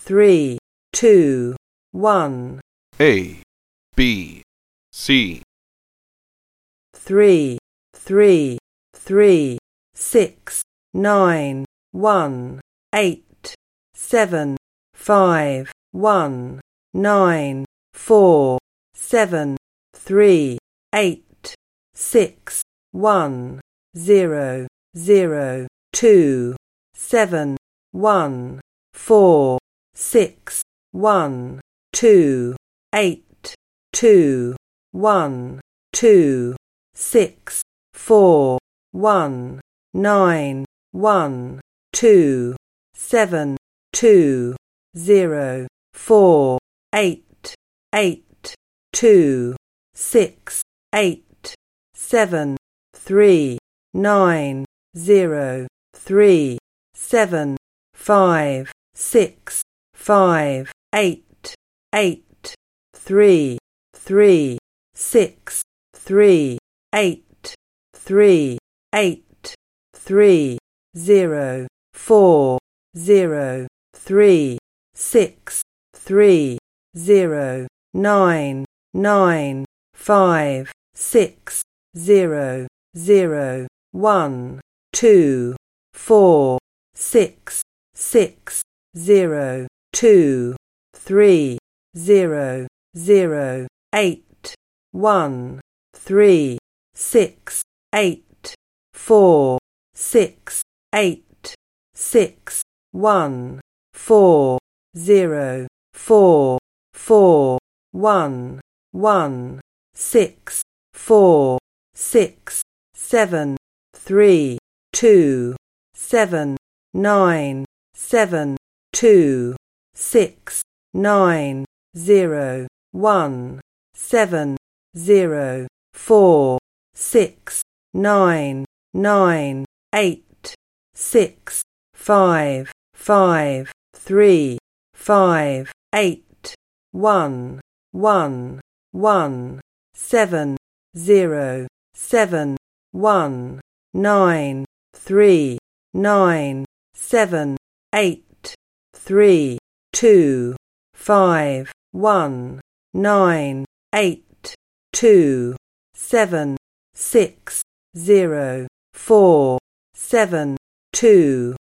3, 2, 1. A, B, C. 3, 3, 3, 6, 9, 1, 8, 7, 5, 1, 9, 4, 7, 3, 8, 6, 1, 0, 0, 2, 7, 1, 4, 6, 1, 2, 8, 2, 1, 2, 6, 4, 1, 9, 1, 2, 7, 2, 0, 4, 8, 8, 2, 6, 8, 7, 3, 9, 0, 3, 7, 5, 6, 5, 8, 8, 3, 3, 6, 3, 8, 3, 8, 3, 0, 4, 0, 3, 6, 3, 0, 9, 9, 5, 6, 0, 0, 1, 2, 4, 6, 6, 0, 2, 3, 0, 0, 8, 1, 3, 6, 8, 4, 6, 8, 6, 1, 4, 0, 4, 4, 1, 1, 6, 4, 6, 7, 3, 2, 7, 9, 7, 2, 6, 9, 0, 1, 7, 0, 4, 6, 9, 9, 8, 6, 5, 5, 3, 5, 8, 1, 1, 1, 7, 0, 7, 1, 9, 3, 9, 7, 8, 3, 2, 5, 1, 9, 8, 2, 7, 6, 0, 4, 7, 2,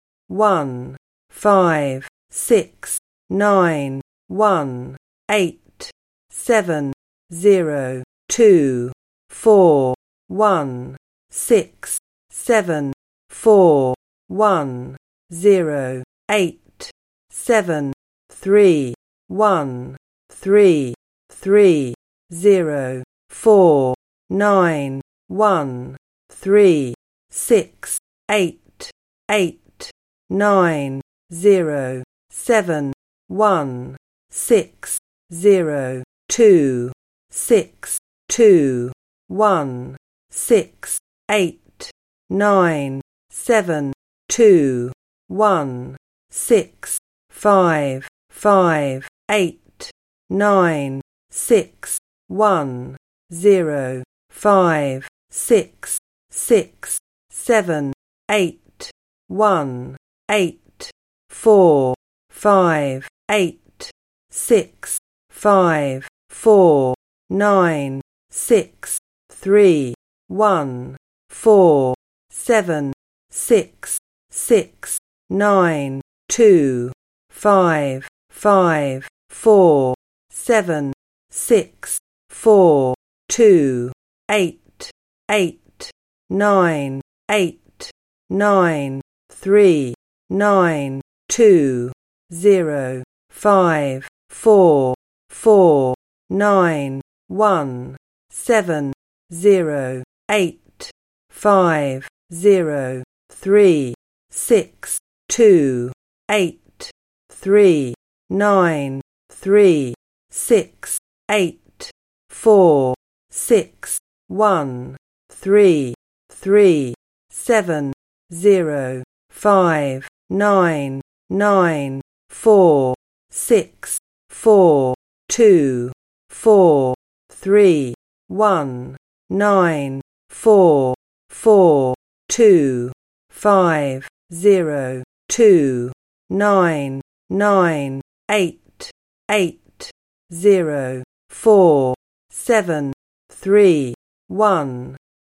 1, 5, 6, 9, 1, 8, 7, 0, 2, 4, 1, 6, 7, 4, 1, 0, 8, 7, 3, 1, 3, 3, 0, 4, 9, 1, 3, 6, 8, 8, 9, 0, 7, 1, 6, 0, 2, 6, 2, 1, 6, 8, 9, 7, 2, 1, 6, 5, 5, 8, 9, 6, 1, 0, 5, 6, 6, 7, 8, 1, 8, 4, 5, 8, 6, 5, 4, 9, 6, 3, 1, 4, 7, 6, 6, 9, 2, 5, 5, 4, 7, 6, 4, 2, 8, 8, 9, 8, 9, 3, 9, 2, 0, 5, 4, 4, 9, 1, 7, 0, 8, 5, 0, 3, 6, 2, 8, 3, 9, 3, 6, 8, 4, 6, 1, 3, 3, 7, 0, 5, 9, 9, 4, 6, 4, 2, 4, 3, 1, 9, 4, 4, 2, 5, 0, 2, 9, 9, 8, 8, 0, 4, 7, 3, 1.